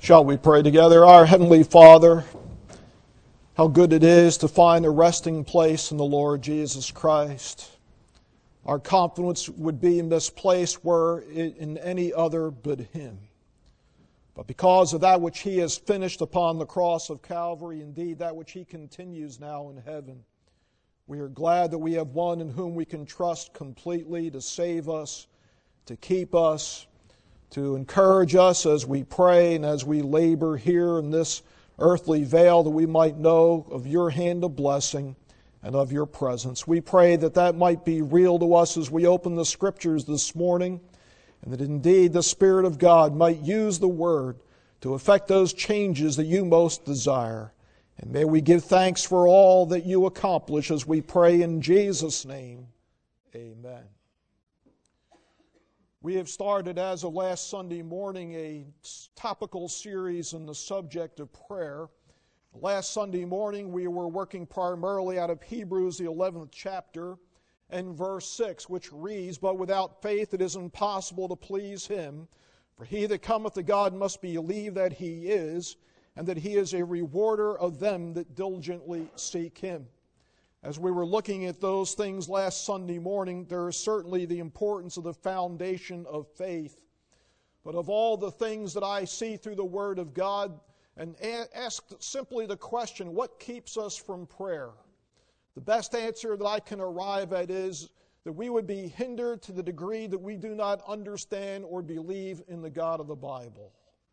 Shall we pray together? Our Heavenly Father, how good it is to find a resting place in the Lord Jesus Christ. Our confidence would be in this place were it in any other but Him. But because of that which He has finished upon the cross of Calvary, indeed that which He continues now in heaven, we are glad that we have one in whom we can trust completely to save us, to keep us, to encourage us as we pray and as we labor here in this earthly vale, that we might know of Your hand of blessing and of Your presence. We pray that that might be real to us as we open the Scriptures this morning, and that indeed the Spirit of God might use the Word to effect those changes that You most desire. And may we give thanks for all that You accomplish as we pray in Jesus' name. Amen. We have started, as of last Sunday morning, a topical series on the subject of prayer. Last Sunday morning, we were working primarily out of Hebrews, the 11th chapter, and verse 6, which reads, "But without faith it is impossible to please Him. For he that cometh to God must believe that He is, and that He is a rewarder of them that diligently seek Him." As we were looking at those things last Sunday morning, there is certainly the importance of the foundation of faith. But of all the things that I see through the Word of God, and ask simply the question, what keeps us from prayer? The best answer that I can arrive at is that we would be hindered to the degree that we do not understand or believe in the God of the Bible.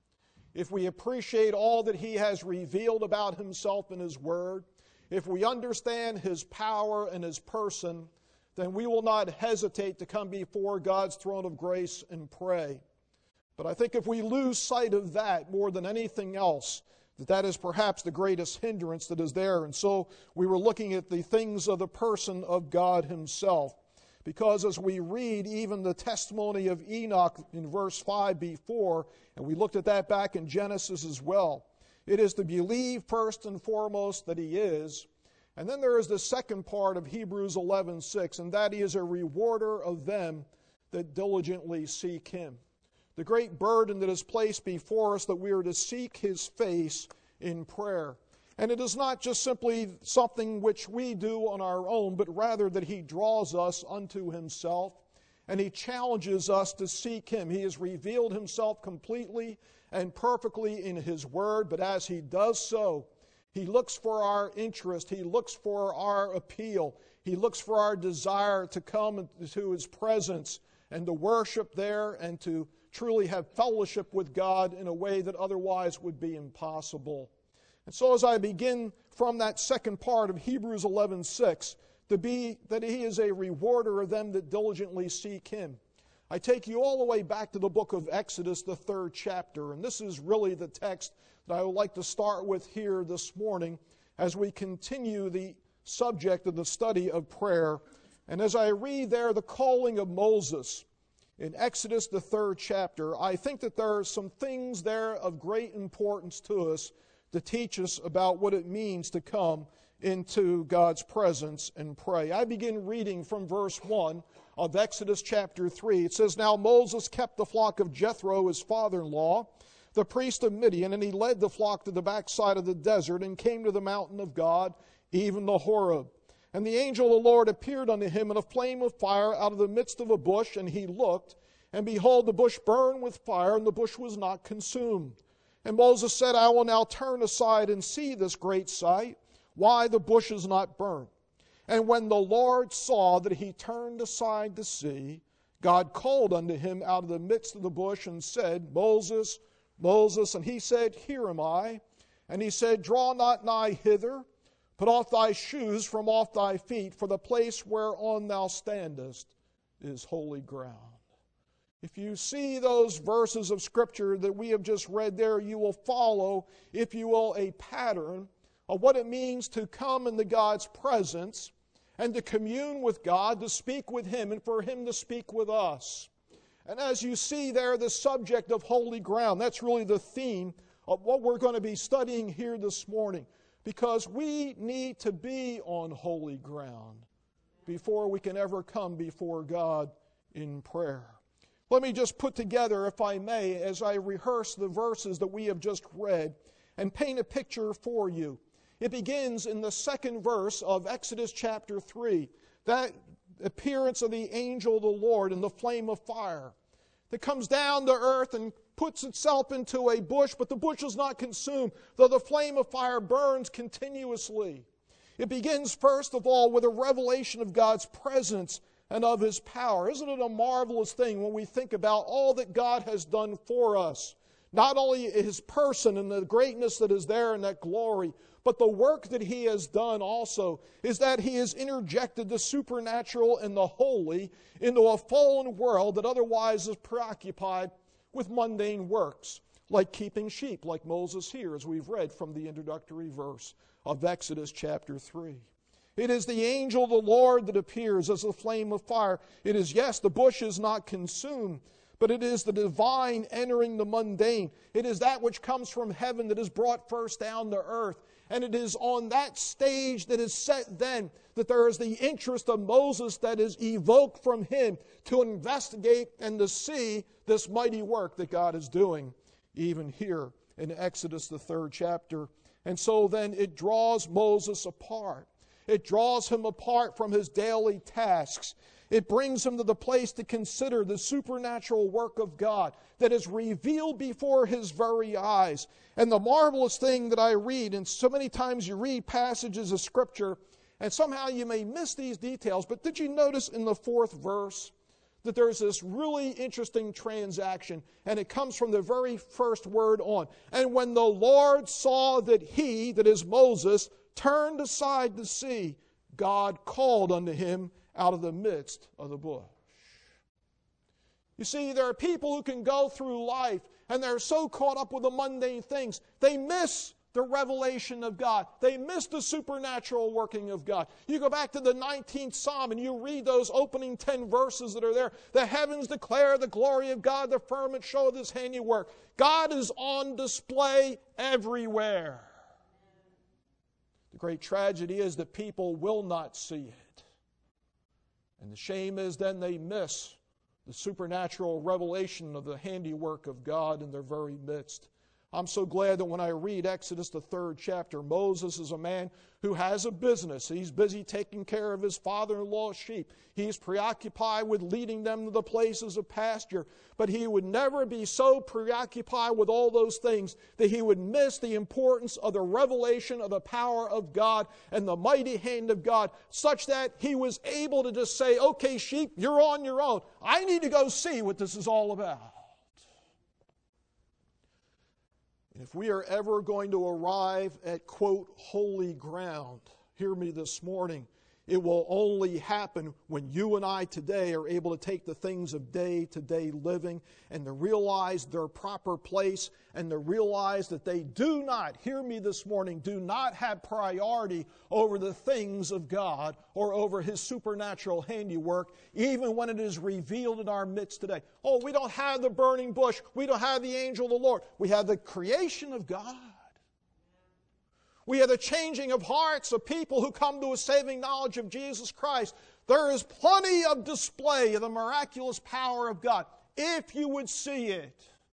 If we appreciate all that He has revealed about Himself in His Word, if we understand His power and His person, then we will not hesitate to come before God's throne of grace and pray. But I think if we lose sight of that more than anything else, that is perhaps the greatest hindrance that is there. And so we were looking at the things of the person of God Himself. Because as we read even the testimony of Enoch in verse 5 before, and we looked at that back in Genesis as well, it is to believe first and foremost that He is. And then there is the second part of Hebrews 11:6, and that He is a rewarder of them that diligently seek Him. The great burden that is placed before us that we are to seek His face in prayer. And it is not just simply something which we do on our own, but rather that He draws us unto Himself, and He challenges us to seek Him. He has revealed Himself completely and perfectly in His Word, but as He does so, He looks for our interest, He looks for our appeal, He looks for our desire to come into His presence and to worship there and to truly have fellowship with God in a way that otherwise would be impossible. And so as I begin from that second part of Hebrews 11:6, to be that He is a rewarder of them that diligently seek Him, I take you all the way back to the book of Exodus, the 3rd chapter, and this is really the text that I would like to start with here this morning as we continue the subject of the study of prayer. And as I read there the calling of Moses in Exodus, the 3rd chapter, I think that there are some things there of great importance to us to teach us about what it means to come into God's presence and pray. I begin reading from verse 1 of Exodus chapter 3. It says, "Now Moses kept the flock of Jethro, his father-in-law, the priest of Midian, and he led the flock to the backside of the desert and came to the mountain of God, even the Horeb. And the angel of the Lord appeared unto him in a flame of fire out of the midst of a bush, and he looked, and behold, the bush burned with fire, and the bush was not consumed. And Moses said, I will now turn aside and see this great sight, why the bush is not burnt. And when the Lord saw that he turned aside to see, God called unto him out of the midst of the bush and said, Moses, Moses. And he said, Here am I. And he said, Draw not nigh hither, put off thy shoes from off thy feet, for the place whereon thou standest is holy ground. If you see those verses of Scripture that we have just read there, you will follow, if you will, a pattern of what it means to come into God's presence and to commune with God, to speak with Him, and for Him to speak with us. And as you see there, the subject of holy ground, that's really the theme of what we're going to be studying here this morning. Because we need to be on holy ground before we can ever come before God in prayer. Let me just put together, if I may, as I rehearse the verses that we have just read, and paint a picture for you. It begins in the second verse of Exodus chapter 3, that appearance of the angel of the Lord in the flame of fire that comes down to earth and puts itself into a bush, but the bush is not consumed, though the flame of fire burns continuously. It begins, first of all, with a revelation of God's presence and of His power. Isn't it a marvelous thing when we think about all that God has done for us? Not only His person and the greatness that is there in that glory, but the work that He has done also is that He has interjected the supernatural and the holy into a fallen world that otherwise is preoccupied with mundane works, like keeping sheep, like Moses here, as we've read from the introductory verse of Exodus chapter 3. It is the angel of the Lord that appears as a flame of fire. It is, yes, the bush is not consumed, but it is the divine entering the mundane. It is that which comes from heaven that is brought first down to earth. And it is on that stage that is set then that there is the interest of Moses that is evoked from him to investigate and to see this mighty work that God is doing, even here in Exodus, the 3rd chapter. And so then it draws Moses apart. It draws him apart from his daily tasks. It brings him to the place to consider the supernatural work of God that is revealed before his very eyes. And the marvelous thing that I read, and so many times you read passages of Scripture, and somehow you may miss these details, but did you notice in the 4th verse that there's this really interesting transaction, and it comes from the very first word on. And when the Lord saw that he, that is Moses, turned aside to see, God called unto him out of the midst of the bush. You see, there are people who can go through life and they're so caught up with the mundane things, they miss the revelation of God. They miss the supernatural working of God. You go back to the 19th Psalm and you read those opening 10 verses that are there. The heavens declare the glory of God, the firmament showeth His handiwork. God is on display everywhere. The great tragedy is that people will not see it. And the shame is then they miss the supernatural revelation of the handiwork of God in their very midst. I'm so glad that when I read Exodus, the 3rd chapter, Moses is a man who has a business. He's busy taking care of his father-in-law's sheep. He's preoccupied with leading them to the places of pasture. But he would never be so preoccupied with all those things that he would miss the importance of the revelation of the power of God and the mighty hand of God, such that he was able to just say, okay, sheep, you're on your own. I need to go see what this is all about. If we are ever going to arrive at, quote, holy ground, hear me this morning, it will only happen when you and I today are able to take the things of day-to-day living and to realize their proper place and to realize that they do not, hear me this morning, do not have priority over the things of God or over His supernatural handiwork, even when it is revealed in our midst today. Oh, we don't have the burning bush. We don't have the angel of the Lord. We have the creation of God. We have the changing of hearts of people who come to a saving knowledge of Jesus Christ. There is plenty of display of the miraculous power of God, if you would see it.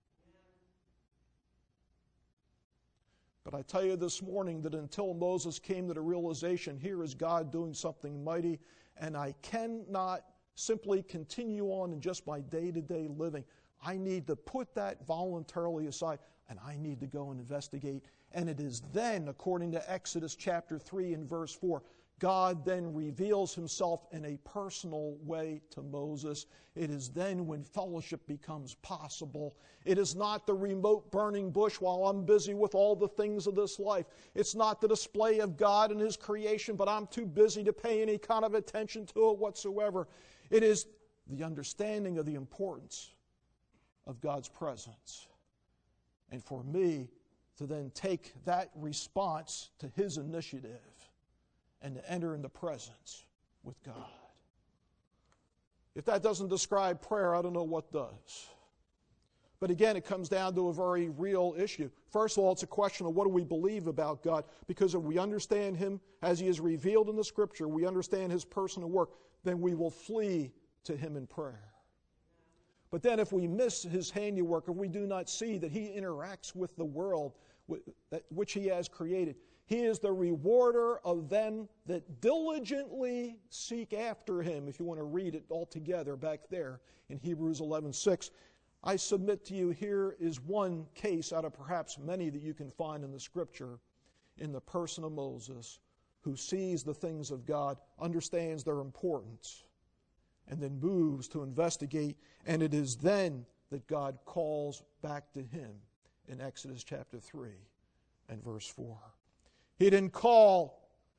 But I tell you this morning that until Moses came to the realization, here is God doing something mighty, and I cannot simply continue on in just my day-to-day living. I need to put that voluntarily aside, and I need to go and investigate. And it is then, according to Exodus chapter 3 and verse 4, God then reveals Himself in a personal way to Moses. It is then when fellowship becomes possible. It is not the remote burning bush while I'm busy with all the things of this life. It's not the display of God and His creation, but I'm too busy to pay any kind of attention to it whatsoever. It is the understanding of the importance of God's presence. And for me to then take that response to His initiative and to enter into presence with God. If that doesn't describe prayer, I don't know what does. But again, it comes down to a very real issue. First of all, it's a question of what do we believe about God? Because if we understand Him as He is revealed in the Scripture, we understand His person and work, then we will flee to Him in prayer. But then if we miss his handiwork, if we do not see that he interacts with the world which he has created, he is the rewarder of them that diligently seek after him. If you want to read it all together back there in Hebrews 11:6, I submit to you here is one case out of perhaps many that you can find in the Scripture in the person of Moses, who sees the things of God, understands their importance, and then moves to investigate, and it is then that God calls back to him in Exodus chapter 3 and verse 4. He didn't call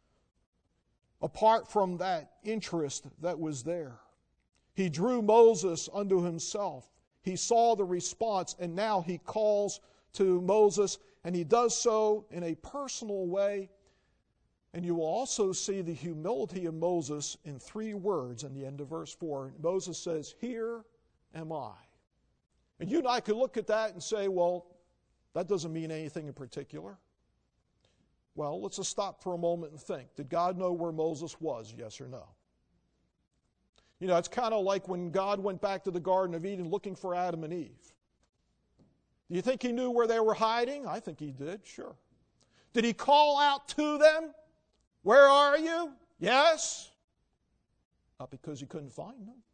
apart from that interest that was there. He drew Moses unto himself. He saw the response, and now he calls to Moses, and he does so in a personal way. And you will also see the humility of Moses in 3 words in the end of verse 4. Moses says, "Here am I." And you and I could look at that and say, well, that doesn't mean anything in particular. Well, let's just stop for a moment and think. Did God know where Moses was, yes or no? You know, it's kind of like when God went back to the Garden of Eden looking for Adam and Eve. Do you think he knew where they were hiding? I think he did, sure. Did he call out to them? Where are you? Yes. Not because he couldn't find them.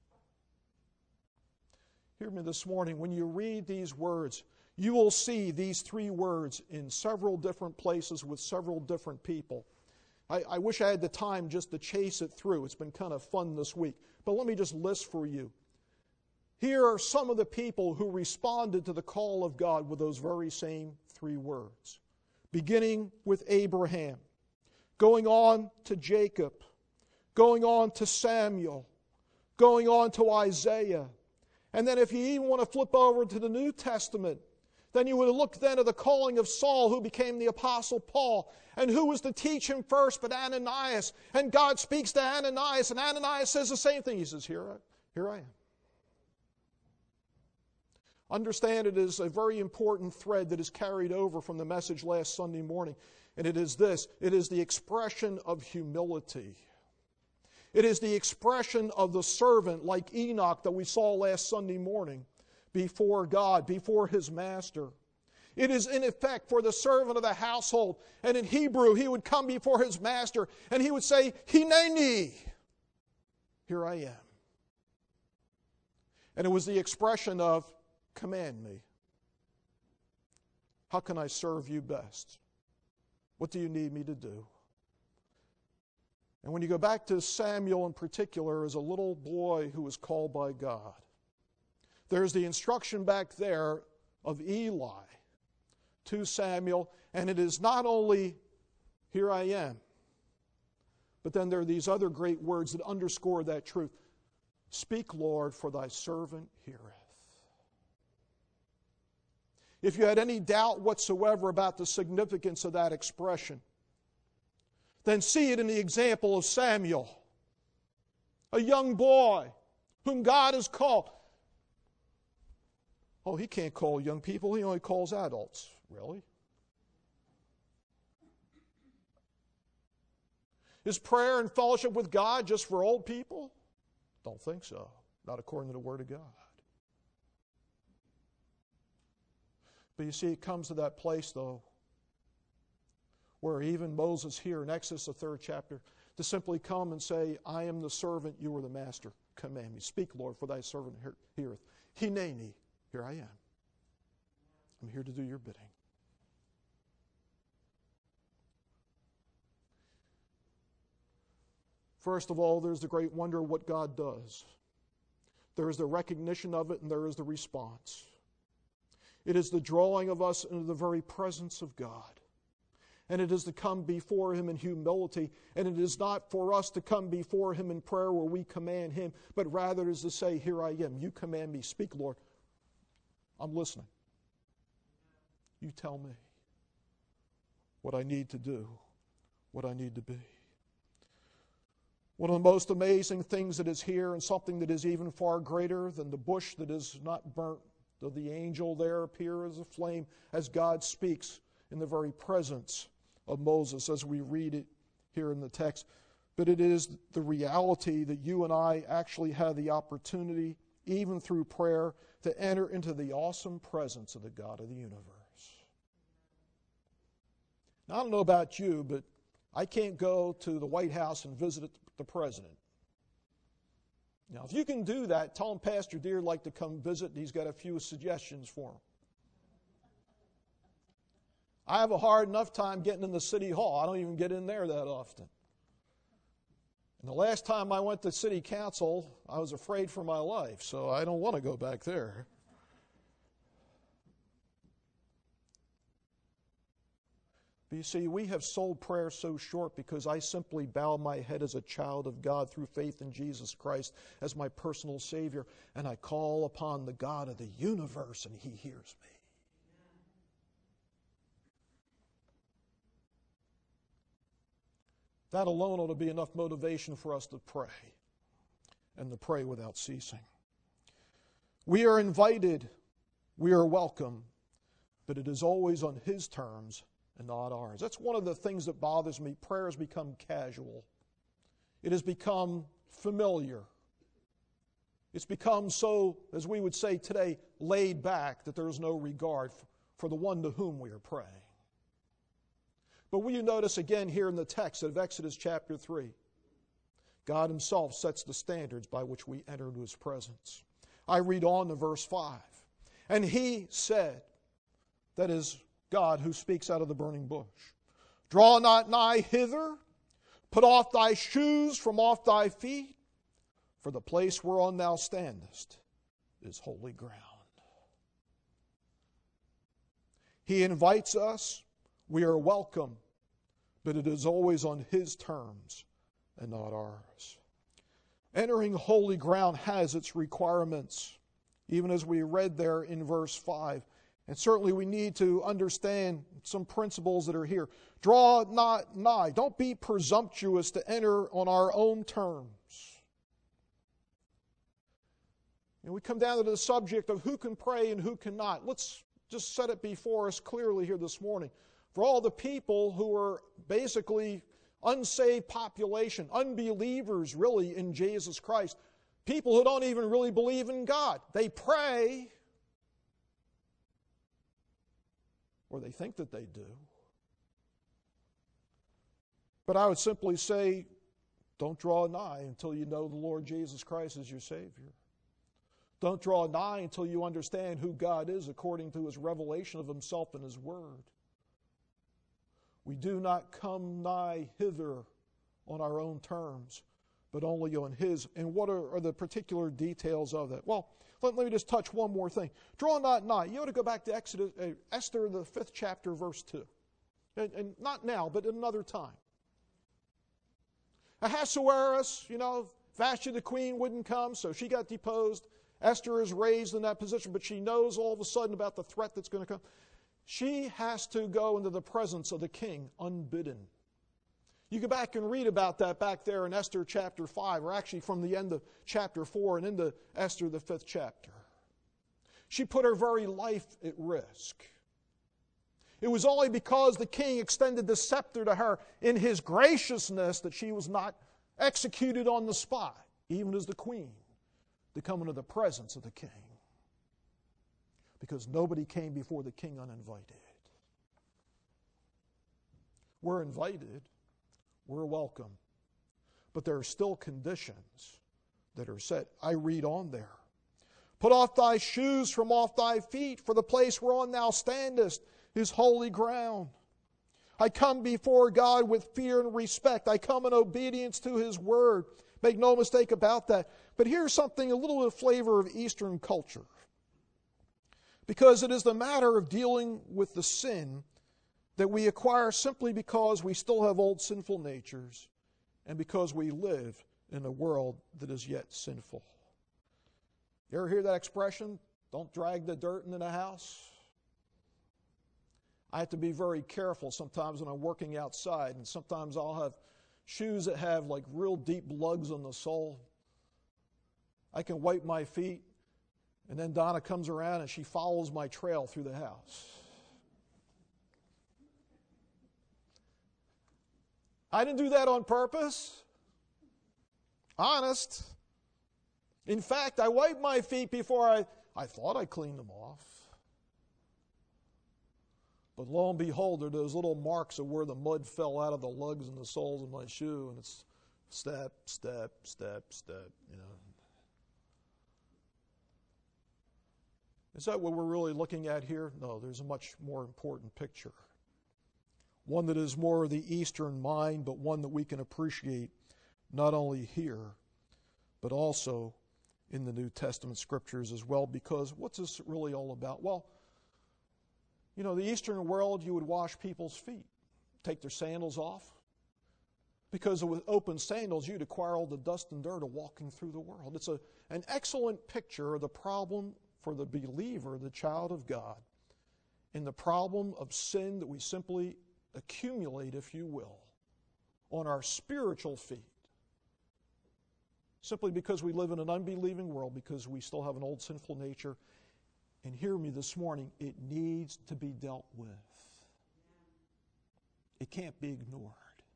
Hear me this morning. When you read these words, you will see these 3 words in several different places with several different people. I wish I had the time just to chase it through. It's been kind of fun this week. But let me just list for you. Here are some of the people who responded to the call of God with those very same 3 words. Beginning with Abraham, going on to Jacob, going on to Samuel, going on to Isaiah. And then if you even want to flip over to the New Testament, then you would look then at the calling of Saul, who became the Apostle Paul. And who was to teach him first but Ananias? And God speaks to Ananias, and Ananias says the same thing. He says, here I am. Understand, it is a very important thread that is carried over from the message last Sunday morning. And it is this. It is the expression of humility. It is the expression of the servant like Enoch that we saw last Sunday morning before God, before his master. It is in effect for the servant of the household. And in Hebrew, he would come before his master and he would say, Hineni, here I am. And it was the expression of, command me. How can I serve you best? What do you need me to do? And when you go back to Samuel in particular as a little boy who was called by God, there's the instruction back there of Eli to Samuel, and it is not only, here I am, but then there are these other great words that underscore that truth. Speak, Lord, for thy servant heareth. If you had any doubt whatsoever about the significance of that expression, then see it in the example of Samuel, a young boy whom God has called. Oh, he can't call young people, he only calls adults. Really? Is prayer and fellowship with God just for old people? Don't think so. Not according to the Word of God. But you see, it comes to that place, though, where even Moses here in Exodus, the 3rd chapter, to simply come and say, I am the servant, you are the master. Command me. Speak, Lord, for thy servant heareth. Hineni, here I am. I'm here to do your bidding. First of all, there's the great wonder of what God does. There is the recognition of it, and there is the response. It is the drawing of us into the very presence of God. And it is to come before Him in humility. And it is not for us to come before Him in prayer where we command Him, but rather it is to say, here I am. You command me. Speak, Lord. I'm listening. You tell me what I need to do, what I need to be. One of the most amazing things that is here, and something that is even far greater than the bush that is not burnt, though the angel there appear as a flame, as God speaks in the very presence of Moses, as we read it here in the text. But it is the reality that you and I actually have the opportunity even through prayer, to enter into the awesome presence of the God of the universe. Now, I don't know about you, but I can't go to the White House and visit the president. Now, if you can do that, tell him Pastor Deere would like to come visit. He's got a few suggestions for him. I have a hard enough time getting in the city hall. I don't even get in there that often. And the last time I went to city council, I was afraid for my life, so I don't want to go back there. But you see, we have sold prayer so short because I simply bow my head as a child of God through faith in Jesus Christ as my personal Savior, and I call upon the God of the universe, and He hears me. That alone ought to be enough motivation for us to pray, and to pray without ceasing. We are invited, we are welcome, but it is always on His terms and not ours. That's one of the things that bothers me. Prayer has become casual. It has become familiar. It's become so, as we would say today, laid back that there is no regard for the one to whom we are praying. But will you notice again here in the text of Exodus chapter 3, God Himself sets the standards by which we enter into His presence. I read on to verse 5. And He said, that is God who speaks out of the burning bush, draw not nigh hither, put off thy shoes from off thy feet, for the place whereon thou standest is holy ground. He invites us. We are welcome, but it is always on His terms and not ours. Entering holy ground has its requirements, even as we read there in verse 5. And certainly we need to understand some principles that are here. Draw not nigh. Don't be presumptuous to enter on our own terms. And we come down to the subject of who can pray and who cannot. Let's just set it before us clearly here this morning. For all the people who are basically unsaved population, unbelievers really in Jesus Christ, people who don't even really believe in God. They pray, or they think that they do. But I would simply say, don't draw nigh until you know the Lord Jesus Christ as your Savior. Don't draw nigh until you understand who God is according to His revelation of Himself in His Word. We do not come nigh hither on our own terms, but only on His. And what are the particular details of that? Well, let me just touch one more thing. Draw not nigh. You ought to go back to Esther, the 5th chapter, verse 2. And not now, but at another time. Ahasuerus, Vashti the queen wouldn't come, so she got deposed. Esther is raised in that position, but she knows all of a sudden about the threat that's going to come. She has to go into the presence of the king unbidden. You go back and read about that back there in Esther chapter 5, or actually from the end of chapter 4 and into Esther the 5th chapter. She put her very life at risk. It was only because the king extended the scepter to her in his graciousness that she was not executed on the spot, even as the queen, to come into the presence of the king. Because nobody came before the king uninvited. We're invited. We're welcome. But there are still conditions that are set. I read on there. Put off thy shoes from off thy feet, for the place whereon thou standest is holy ground. I come before God with fear and respect. I come in obedience to His Word. Make no mistake about that. But here's something, a little bit of flavor of Eastern culture. Because it is the matter of dealing with the sin that we acquire simply because we still have old sinful natures and because we live in a world that is yet sinful. You ever hear that expression? Don't drag the dirt into the house. I have to be very careful sometimes when I'm working outside, and sometimes I'll have shoes that have like real deep lugs on the sole. I can wipe my feet, and then Donna comes around and she follows my trail through the house. I didn't do that on purpose. Honest. In fact, I wiped my feet before I thought I cleaned them off. But lo and behold, there are those little marks of where the mud fell out of the lugs and the soles of my shoe, and it's step, step, step, step, Is that what we're really looking at here? No, there's a much more important picture. One that is more of the Eastern mind, but one that we can appreciate not only here, but also in the New Testament scriptures as well, because what's this really all about? Well, the Eastern world, you would wash people's feet, take their sandals off, because with open sandals, you'd acquire all the dust and dirt of walking through the world. It's an excellent picture of the problem for the believer, the child of God, in the problem of sin that we simply accumulate, if you will, on our spiritual feet. Simply because we live in an unbelieving world, because we still have an old sinful nature. And hear me this morning, it needs to be dealt with. It can't be ignored.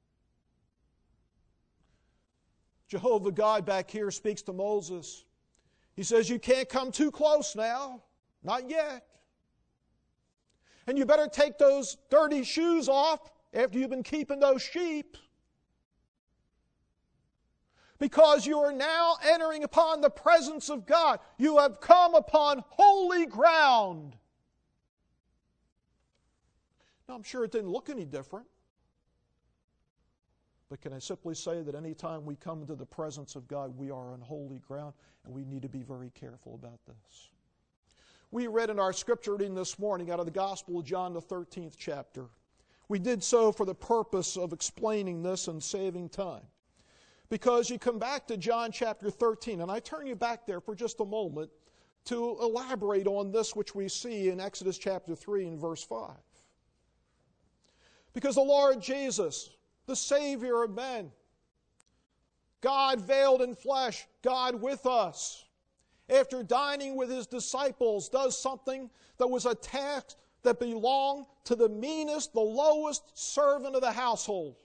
Jehovah God back here speaks to Moses. He says, you can't come too close now. Not yet. And you better take those dirty shoes off after you've been keeping those sheep. Because you are now entering upon the presence of God. You have come upon holy ground. Now, I'm sure it didn't look any different. But can I simply say that any time we come into the presence of God, we are on holy ground, and we need to be very careful about this. We read in our scripture reading this morning out of the Gospel of John, the 13th chapter. We did so for the purpose of explaining this and saving time. Because you come back to John chapter 13, and I turn you back there for just a moment to elaborate on this which we see in Exodus chapter 3 and verse 5. Because the Lord Jesus, the Savior of men, God veiled in flesh, God with us, after dining with His disciples, does something that was a task that belonged to the meanest, the lowest servant of the household.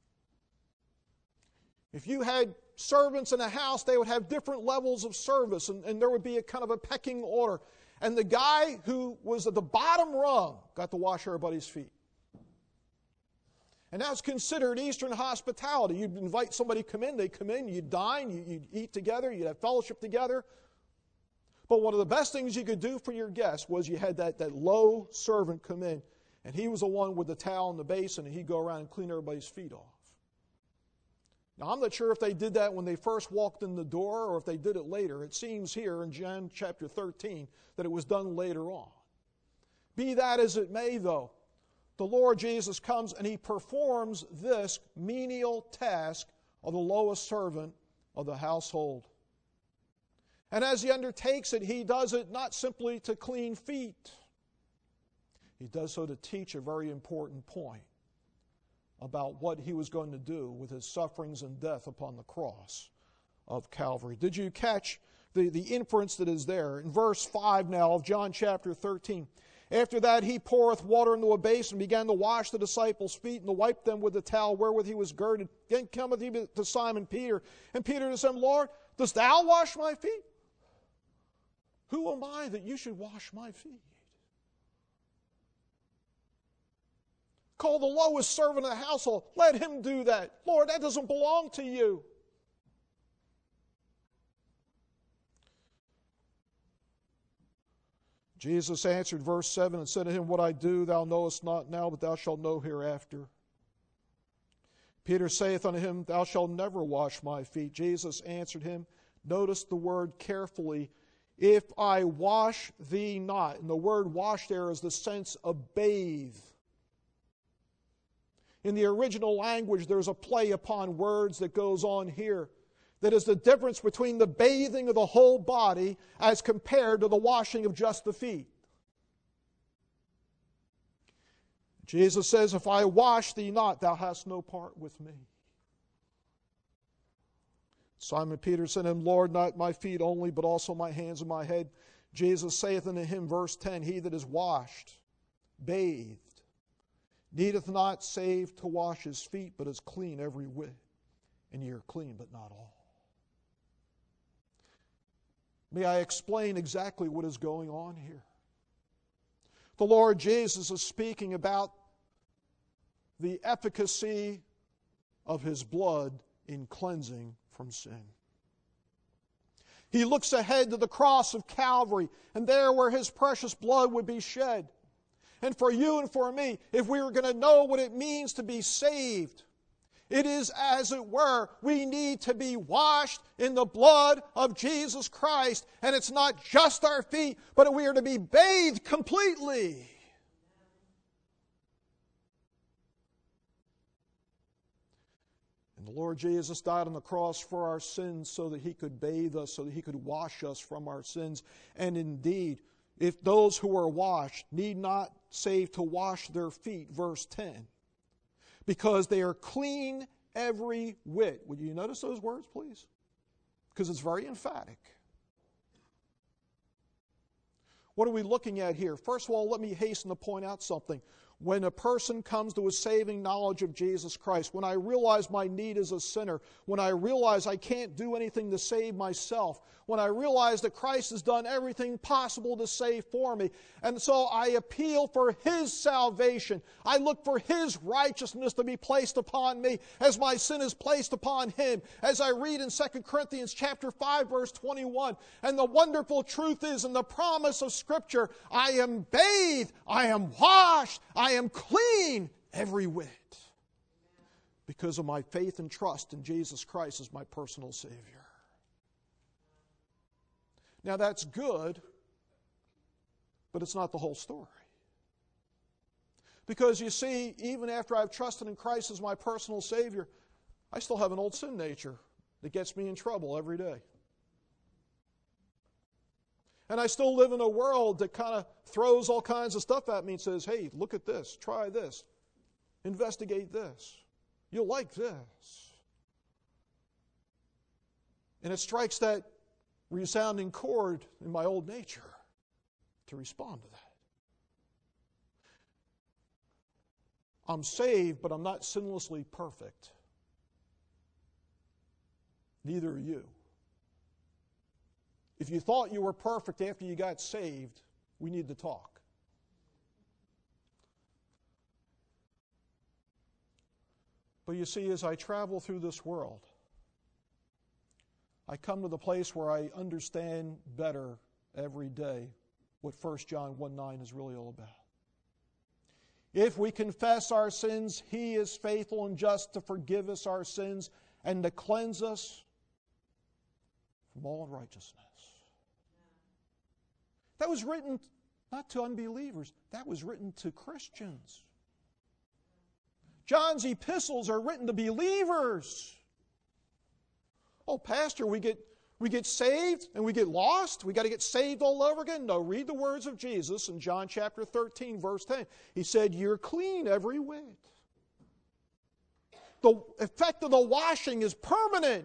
If you had servants in a house, they would have different levels of service, and there would be a kind of a pecking order. And the guy who was at the bottom rung got to wash everybody's feet. And that's considered Eastern hospitality. You'd invite somebody to come in, they'd come in, you'd dine, you'd eat together, you'd have fellowship together. But one of the best things you could do for your guests was you had that low servant come in, and he was the one with the towel and the basin, and he'd go around and clean everybody's feet off. Now, I'm not sure if they did that when they first walked in the door or if they did it later. It seems here in John chapter 13 that it was done later on. Be that as it may, though, the Lord Jesus comes and He performs this menial task of the lowest servant of the household. And as He undertakes it, He does it not simply to clean feet. He does so to teach a very important point about what He was going to do with His sufferings and death upon the cross of Calvary. Did you catch the inference that is there? In verse 5 now of John chapter 13. After that He poureth water into a basin and began to wash the disciples' feet and to wipe them with the towel wherewith He was girded. Then cometh He to Simon Peter. And Peter said, Lord, dost Thou wash my feet? Who am I that You should wash my feet? Call the lowest servant of the household. Let him do that. Lord, that doesn't belong to You. Jesus answered, verse 7, and said to him, What I do thou knowest not now, but thou shalt know hereafter. Peter saith unto him, Thou shalt never wash my feet. Jesus answered him, notice the word carefully, if I wash thee not. And the word wash there is the sense of bathe. In the original language, there's a play upon words that goes on here. That is the difference between the bathing of the whole body as compared to the washing of just the feet. Jesus says, If I wash thee not, thou hast no part with me. Simon Peter said to him, Lord, not my feet only, but also my hands and my head. Jesus saith unto him, verse 10, He that is washed, bathed, needeth not save to wash his feet, but is clean every whit. And ye are clean, but not all. May I explain exactly what is going on here? The Lord Jesus is speaking about the efficacy of His blood in cleansing from sin. He looks ahead to the cross of Calvary, and there where His precious blood would be shed. And for you and for me, if we were going to know what it means to be saved, it is, as it were, we need to be washed in the blood of Jesus Christ. And it's not just our feet, but we are to be bathed completely. And the Lord Jesus died on the cross for our sins so that He could bathe us, so that He could wash us from our sins. And indeed, if those who are washed need not save to wash their feet, verse 10, because they are clean every whit. Would you notice those words, please? Because it's very emphatic. What are we looking at here? First of all, let me hasten to point out something. When a person comes to a saving knowledge of Jesus Christ, when I realize my need as a sinner, when I realize I can't do anything to save myself, when I realize that Christ has done everything possible to save for me, and so I appeal for His salvation. I look for His righteousness to be placed upon me as my sin is placed upon Him. As I read in 2 Corinthians chapter 5, verse 21, and the wonderful truth is in the promise of Scripture, I am bathed, I am washed, I am clean every whit because of my faith and trust in Jesus Christ as my personal Savior. Now that's good, but it's not the whole story. Because you see, even after I've trusted in Christ as my personal Savior, I still have an old sin nature that gets me in trouble every day. And I still live in a world that kind of throws all kinds of stuff at me and says, hey, look at this, try this, investigate this. You'll like this. And it strikes that resounding chord in my old nature to respond to that. I'm saved, but I'm not sinlessly perfect. Neither are you. If you thought you were perfect after you got saved, we need to talk. But you see, as I travel through this world, I come to the place where I understand better every day what 1 John 1:9 is really all about. If we confess our sins, He is faithful and just to forgive us our sins and to cleanse us from all unrighteousness. That was written not to unbelievers. That was written to Christians. John's epistles are written to believers. Oh, Pastor, we get saved and we get lost? We got to get saved all over again? No, read the words of Jesus in John chapter 13, verse 10. He said, you're clean every whit. The effect of the washing is permanent.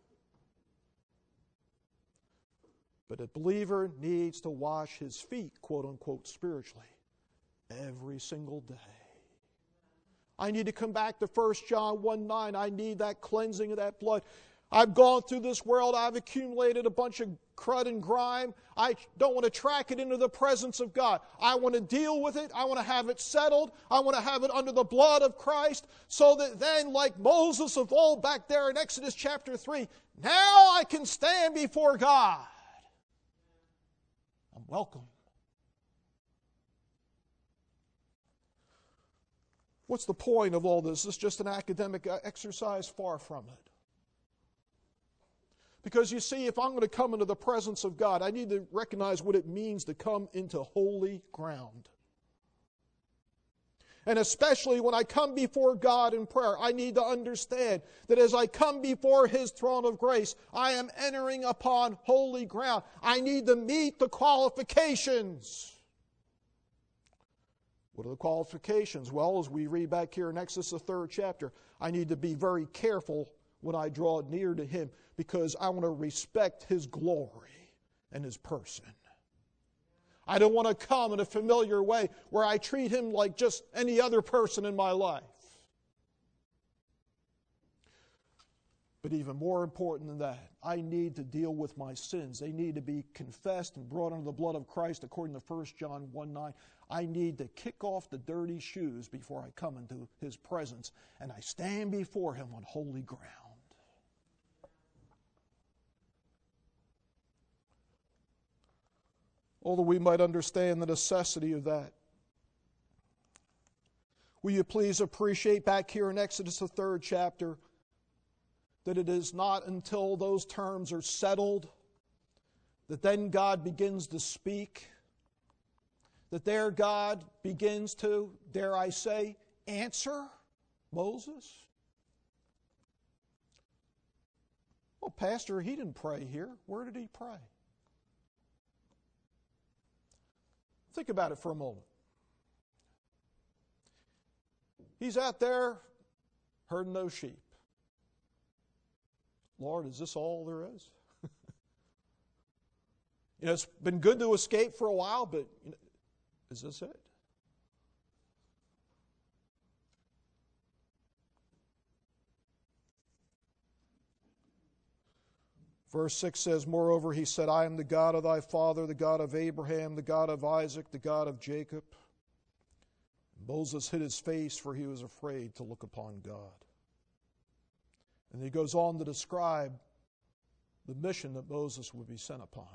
But a believer needs to wash his feet, quote unquote, spiritually, every single day. I need to come back to 1 John 1:9. I need that cleansing of that blood. I've gone through this world. I've accumulated a bunch of crud and grime. I don't want to track it into the presence of God. I want to deal with it. I want to have it settled. I want to have it under the blood of Christ so that then, like Moses of old back there in Exodus chapter 3, now I can stand before God. I'm welcome. What's the point of all this? This is just an academic exercise? Far from it. Because you see, if I'm going to come into the presence of God, I need to recognize what it means to come into holy ground. And especially when I come before God in prayer, I need to understand that as I come before His throne of grace, I am entering upon holy ground. I need to meet the qualifications. What are the qualifications? Well, as we read back here in Exodus, the 3rd chapter, I need to be very careful when I draw near to Him because I want to respect His glory and His person. I don't want to come in a familiar way where I treat Him like just any other person in my life. But even more important than that, I need to deal with my sins. They need to be confessed and brought under the blood of Christ according to 1 John 1:9. I need to kick off the dirty shoes before I come into His presence, and I stand before Him on holy ground. Although we might understand the necessity of that, will you please appreciate back here in Exodus, the 3rd chapter, that it is not until those terms are settled that then God begins to speak, that there God begins to, dare I say, answer Moses? Well, Pastor, he didn't pray here. Where did he pray? Think about it for a moment. He's out there herding those sheep. Lord, is this all there is? It's been good to escape for a while, but is this it? Verse 6 says, moreover, he said, I am the God of thy father, the God of Abraham, the God of Isaac, the God of Jacob. Moses hid his face, for he was afraid to look upon God. And he goes on to describe the mission that Moses would be sent upon,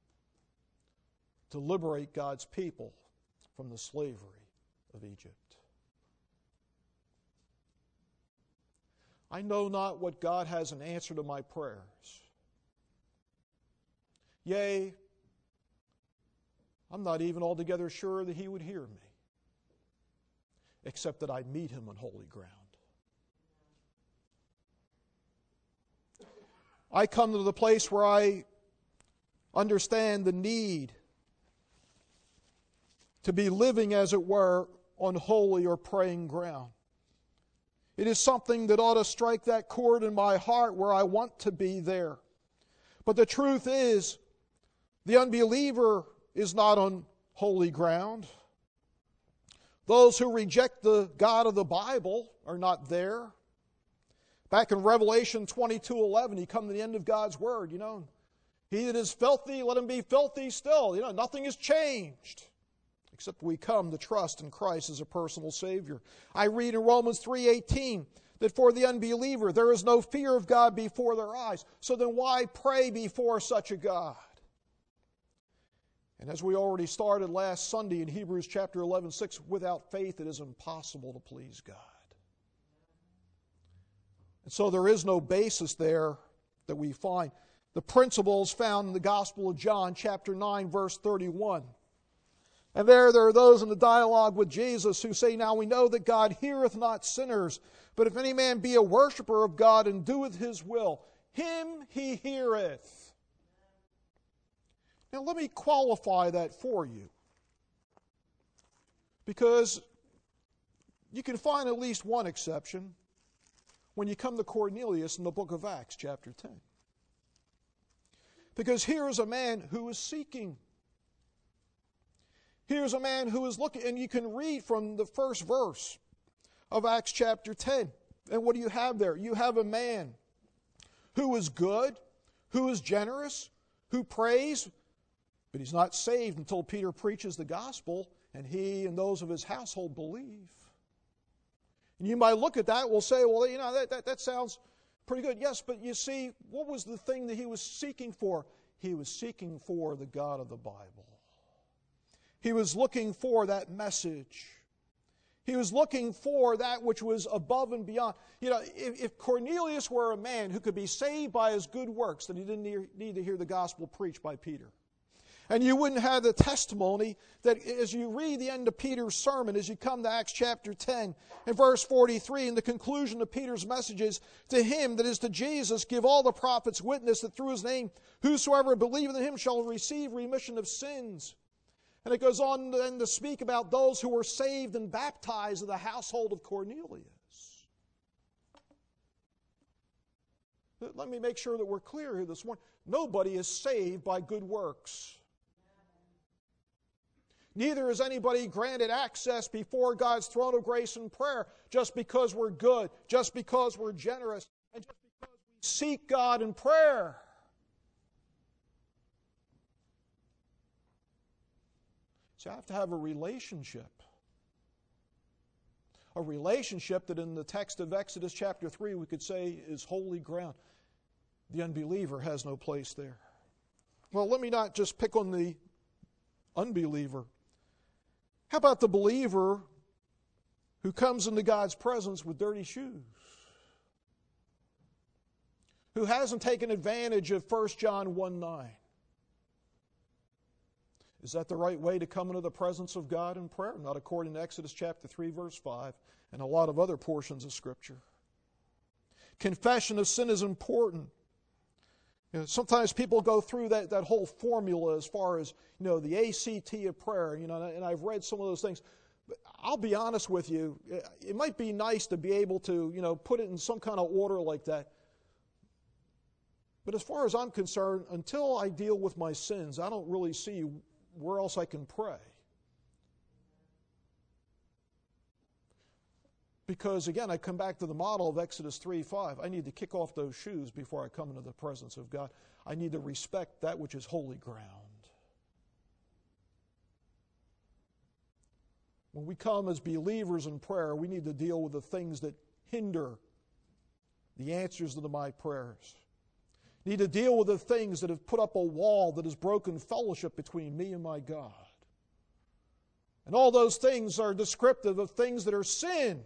to liberate God's people from the slavery of Egypt. I know not what God has in answer to my prayers. Yea, I'm not even altogether sure that He would hear me, except that I meet Him on holy ground. I come to the place where I understand the need to be living, as it were, on holy or praying ground. It is something that ought to strike that chord in my heart where I want to be there. But the truth is, the unbeliever is not on holy ground. Those who reject the God of the Bible are not there. Back in Revelation 22:11, you come to the end of God's Word, He that is filthy, let him be filthy still. Nothing has changed, except we come to trust in Christ as a personal Savior. I read in Romans 3:18 that for the unbeliever there is no fear of God before their eyes. So then why pray before such a God? And as we already started last Sunday in Hebrews chapter 11:6, without faith it is impossible to please God. And so there is no basis there that we find. The principles found in the Gospel of John, chapter 9, verse 31. And there are those in the dialogue with Jesus who say, now we know that God heareth not sinners, but if any man be a worshiper of God and doeth His will, him He heareth. Now let me qualify that for you, because you can find at least one exception when you come to Cornelius in the book of Acts, chapter 10. Because here is a man who is seeking. Here's a man who is looking, and you can read from the first verse of Acts chapter 10. And what do you have there? You have a man who is good, who is generous, who prays, but he's not saved until Peter preaches the gospel, and he and those of his household believe. And you might look at that and will say, well, that sounds pretty good. Yes, but you see, what was the thing that he was seeking for? He was seeking for the God of the Bible. He was looking for that message. He was looking for that which was above and beyond. If Cornelius were a man who could be saved by his good works, then he didn't need to hear the gospel preached by Peter. And you wouldn't have the testimony that as you read the end of Peter's sermon, as you come to Acts chapter 10 and verse 43, in the conclusion of Peter's messages, to him, that is to Jesus, give all the prophets witness that through His name, whosoever believeth in Him shall receive remission of sins. And it goes on then to speak about those who were saved and baptized of the household of Cornelius. Let me make sure that we're clear here this morning. Nobody is saved by good works. Neither is anybody granted access before God's throne of grace and prayer just because we're good, just because we're generous, and just because we seek God in prayer. So I have to have a relationship. A relationship that in the text of Exodus chapter 3 we could say is holy ground. The unbeliever has no place there. Well, let me not just pick on the unbeliever. How about the believer who comes into God's presence with dirty shoes? Who hasn't taken advantage of 1 John 1:9? Is that the right way to come into the presence of God in prayer? Not according to Exodus chapter 3, verse 5, and a lot of other portions of Scripture. Confession of sin is important. Sometimes people go through that whole formula as far as, the ACT of prayer, and I've read some of those things. But I'll be honest with you, it might be nice to be able to, put it in some kind of order like that. But as far as I'm concerned, until I deal with my sins, I don't really see where else I can pray. Because, again, I come back to the model of Exodus 3:5. I need to kick off those shoes before I come into the presence of God. I need to respect that which is holy ground. When we come as believers in prayer, we need to deal with the things that hinder the answers to my prayers. Need to deal with the things that have put up a wall that has broken fellowship between me and my God. And all those things are descriptive of things that are sin.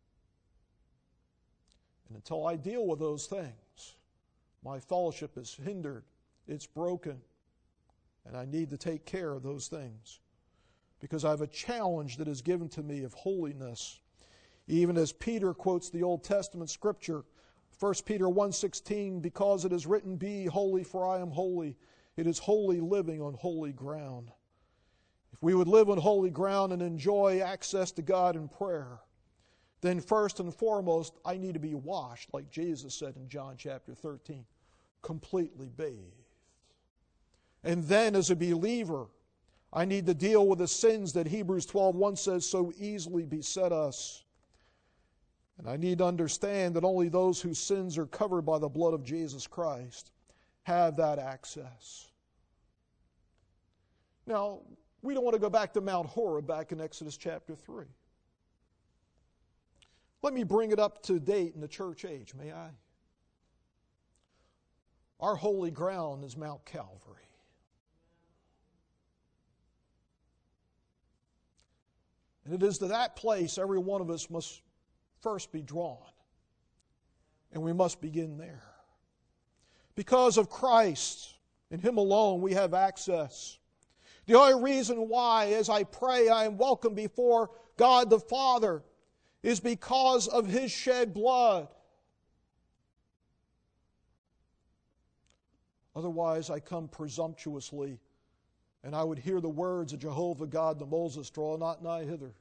And until I deal with those things, my fellowship is hindered, it's broken, and I need to take care of those things. Because I have a challenge that is given to me of holiness. Even as Peter quotes the Old Testament Scripture, 1 Peter 1:16, because it is written, be holy, for I am holy. It is holy living on holy ground. If we would live on holy ground and enjoy access to God in prayer, then first and foremost, I need to be washed, like Jesus said in John chapter 13, completely bathed. And then as a believer, I need to deal with the sins that Hebrews 12:1 says so easily beset us. And I need to understand that only those whose sins are covered by the blood of Jesus Christ have that access. Now, we don't want to go back to Mount Horeb back in Exodus chapter 3. Let me bring it up to date in the church age, may I? Our holy ground is Mount Calvary. And it is to that place every one of us must first be drawn. And we must begin there. Because of Christ, in Him alone, we have access. The only reason why, as I pray, I am welcome before God the Father is because of His shed blood. Otherwise, I come presumptuously, and I would hear the words of Jehovah God to Moses, draw not nigh hither.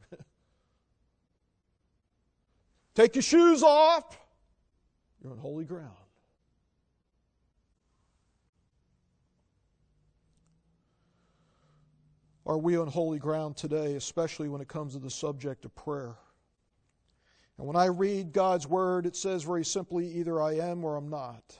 Take your shoes off. You're on holy ground. Are we on holy ground today, especially when it comes to the subject of prayer? And when I read God's Word, it says very simply, either I am or I'm not.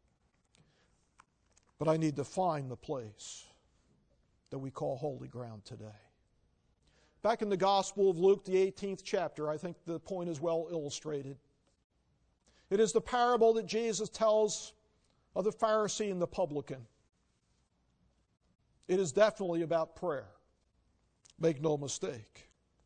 But I need to find the place that we call holy ground today. Back in the Gospel of Luke, the 18th chapter, I think the point is well illustrated. It is the parable that Jesus tells of the Pharisee and the publican. It is definitely about prayer. Make no mistake.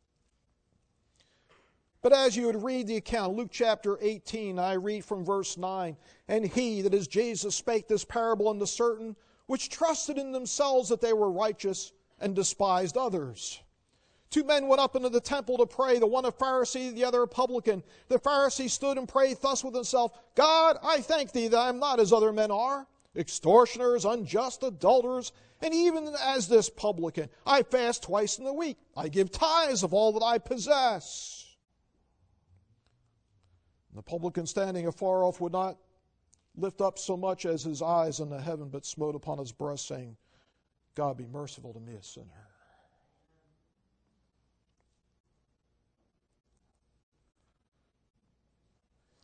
But as you would read the account, Luke chapter 18, I read from verse 9, and he, that is Jesus, spake this parable unto certain which trusted in themselves that they were righteous and despised others. Two men went up into the temple to pray, the one a Pharisee, the other a publican. The Pharisee stood and prayed thus with himself, God, I thank thee that I am not as other men are, extortioners, unjust, adulterers, and even as this publican. I fast twice in the week. I give tithes of all that I possess. And the publican standing afar off would not lift up so much as his eyes unto heaven, but smote upon his breast, saying, God be merciful to me, a sinner.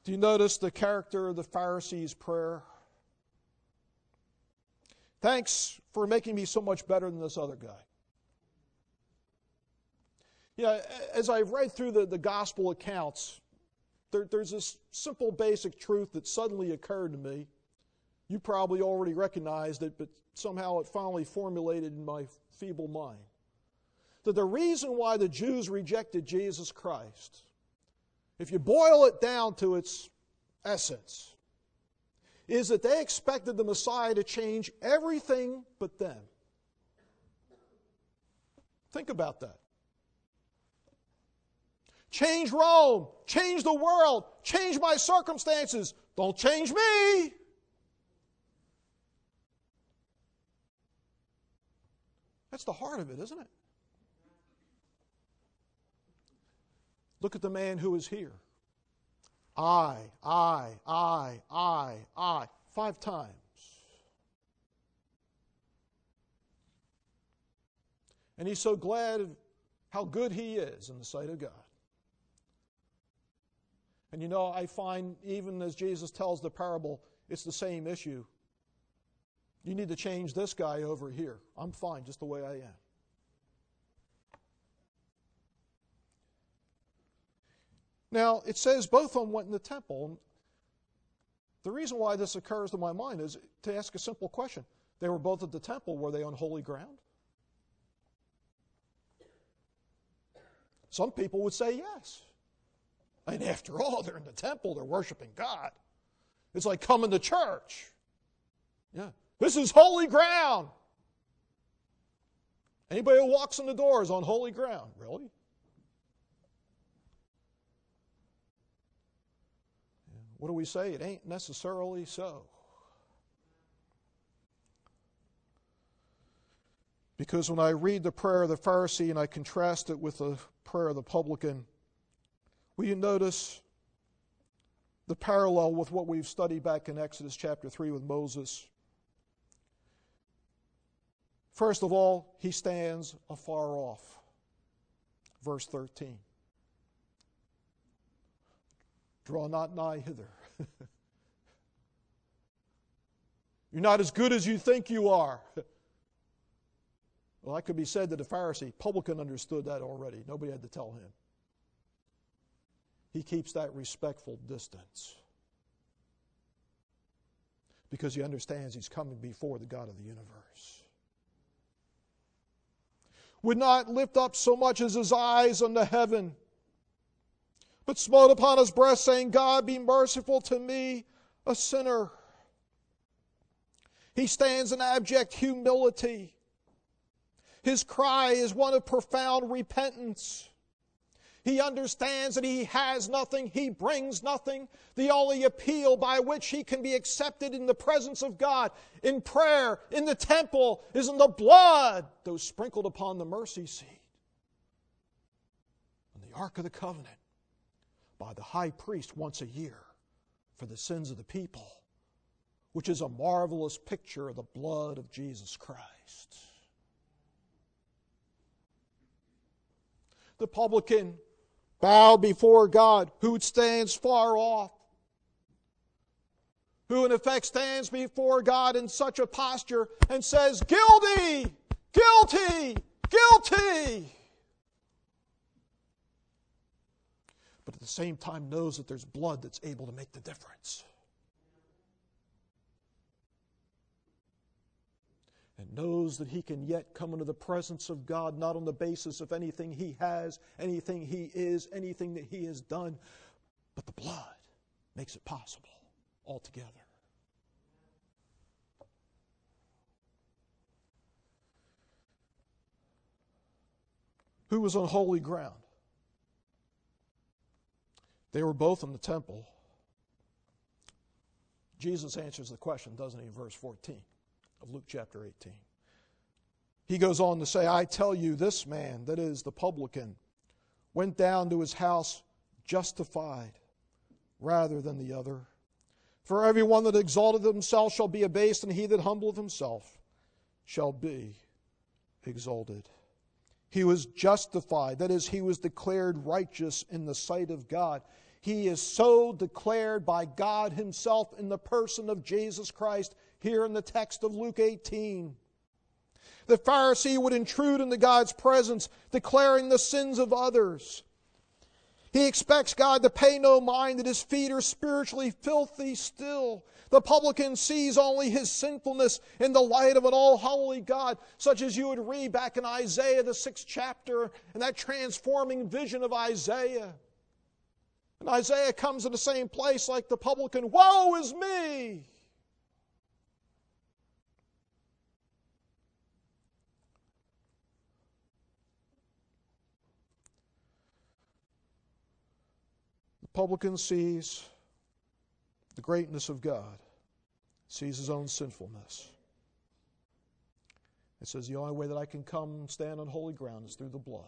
Do you notice the character of the Pharisee's prayer? Thanks for making me so much better than this other guy. As I've read through the gospel accounts, there's this simple basic truth that suddenly occurred to me. You probably already recognized it, but somehow it finally formulated in my feeble mind. That the reason why the Jews rejected Jesus Christ, if you boil it down to its essence, is that they expected the Messiah to change everything but them. Think about that. Change Rome, change the world, change my circumstances. Don't change me. That's the heart of it, isn't it? Look at the man who is here. I, 5 times. And he's so glad of how good he is in the sight of God. And I find even as Jesus tells the parable, it's the same issue. You need to change this guy over here. I'm fine just the way I am. Now, it says both of them went in the temple. The reason why this occurs to my mind is to ask a simple question. They were both at the temple. Were they on holy ground? Some people would say yes. And after all, they're in the temple. They're worshiping God. It's like coming to church. Yeah. This is holy ground. Anybody who walks in the door is on holy ground. Really? What do we say? It ain't necessarily so. Because when I read the prayer of the Pharisee and I contrast it with the prayer of the publican, will you notice the parallel with what we've studied back in Exodus chapter 3 with Moses? First of all, he stands afar off. Verse 13. Draw not nigh hither. You're not as good as you think you are. Well, that could be said to the Pharisee. Publican understood that already. Nobody had to tell him. He keeps that respectful distance because he understands he's coming before the God of the universe. Would not lift up so much as his eyes unto heaven, but smote upon his breast, saying, God, be merciful to me, a sinner. He stands in abject humility. His cry is one of profound repentance. He understands that he has nothing, he brings nothing. The only appeal by which he can be accepted in the presence of God, in prayer, in the temple, is in the blood that was sprinkled upon the mercy seat. And the Ark of the Covenant, by the high priest once a year for the sins of the people, which is a marvelous picture of the blood of Jesus Christ. The publican bowed before God, who stands far off, who in effect stands before God in such a posture and says, guilty, guilty, guilty. But at the same time knows that there's blood that's able to make the difference. And knows that he can yet come into the presence of God not on the basis of anything he has, anything he is, anything that he has done, but the blood makes it possible altogether. Who was on holy ground? They were both in the temple. Jesus answers the question, doesn't he, in verse 14 of Luke chapter 18. He goes on to say, I tell you, this man, that is the publican, went down to his house justified rather than the other. For everyone that exalteth himself shall be abased, and he that humbleth himself shall be exalted. He was justified, that is, he was declared righteous in the sight of God. He is so declared by God Himself in the person of Jesus Christ here in the text of Luke 18. The Pharisee would intrude into God's presence, declaring the sins of others. He expects God to pay no mind that his feet are spiritually filthy still. The publican sees only his sinfulness in the light of an all-holy God, such as you would read back in Isaiah, the 6th chapter, and that transforming vision of Isaiah. And Isaiah comes to the same place like the publican. Woe is me! The publican sees the greatness of God, sees his own sinfulness. It says the only way that I can come and stand on holy ground is through the blood.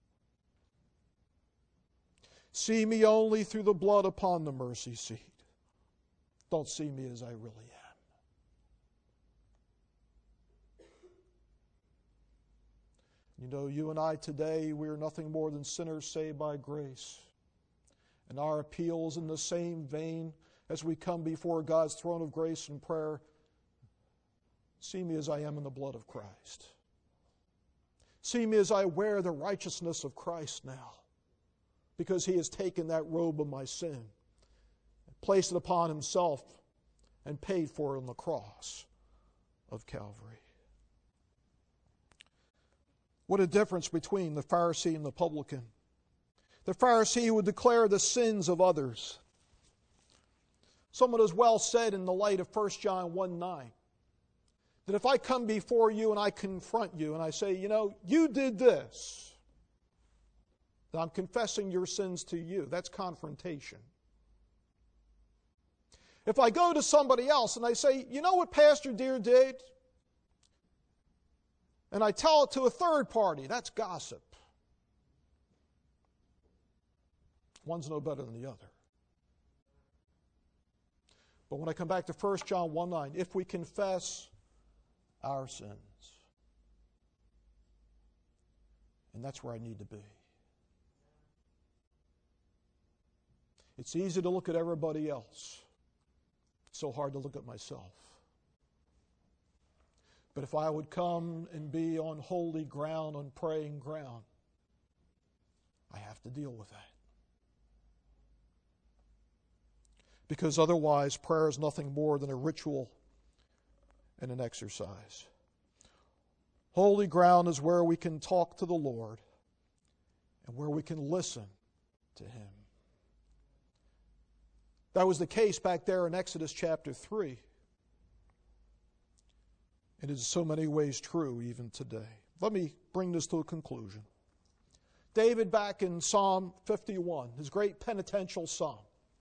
See me only through the blood upon the mercy seat. Don't see me as I really am. You know, you and I today, we are nothing more than sinners saved by grace. And our appeal is in the same vein as we come before God's throne of grace and prayer. See me as I am in the blood of Christ. See me as I wear the righteousness of Christ now, because He has taken that robe of my sin, placed it upon Himself, and paid for it on the cross of Calvary. What a difference between the Pharisee and the publican. The Pharisee would declare the sins of others. Someone has well said in the light of 1 John 1:9, that if I come before you and I confront you and I say, you know, you did this, then I'm confessing your sins to you. That's confrontation. If I go to somebody else and I say, you know what Pastor Deere did? And I tell it to a third party, that's gossip. One's no better than the other. But when I come back to 1 John 1:9, if we confess our sins, and that's where I need to be. It's easy to look at everybody else. It's so hard to look at myself. But if I would come and be on holy ground, on praying ground, I have to deal with that. Because otherwise, prayer is nothing more than a ritual and an exercise. Holy ground is where we can talk to the Lord and where we can listen to Him. That was the case back there in Exodus chapter 3. It is in so many ways true even today. Let me bring this to a conclusion. David, back in Psalm 51, his great penitential psalm,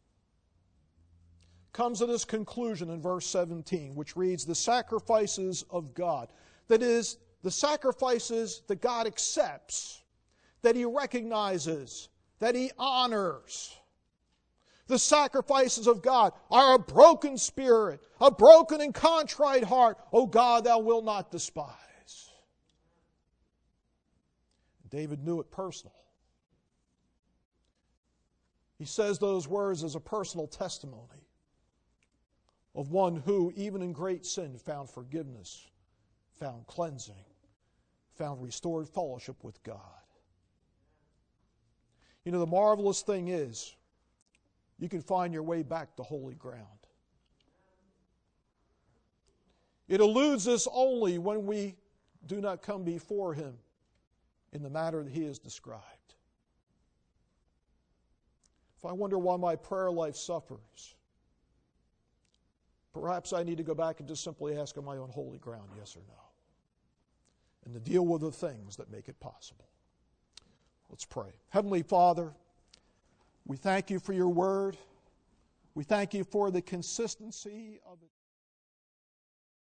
comes to this conclusion in verse 17, which reads, the sacrifices of God. That is, the sacrifices that God accepts, that He recognizes, that He honors. The sacrifices of God are a broken spirit, a broken and contrite heart. O God, Thou wilt not despise. David knew it personal. He says those words as a personal testimony of one who, even in great sin, found forgiveness, found cleansing, found restored fellowship with God. You know, the marvelous thing is, you can find your way back to holy ground. It eludes us only when we do not come before Him in the manner that He has described. If I wonder why my prayer life suffers, perhaps I need to go back and just simply ask, am I on holy ground, yes or no? And to deal with the things that make it possible. Let's pray. Heavenly Father, we thank You for Your word. We thank You for the consistency of it.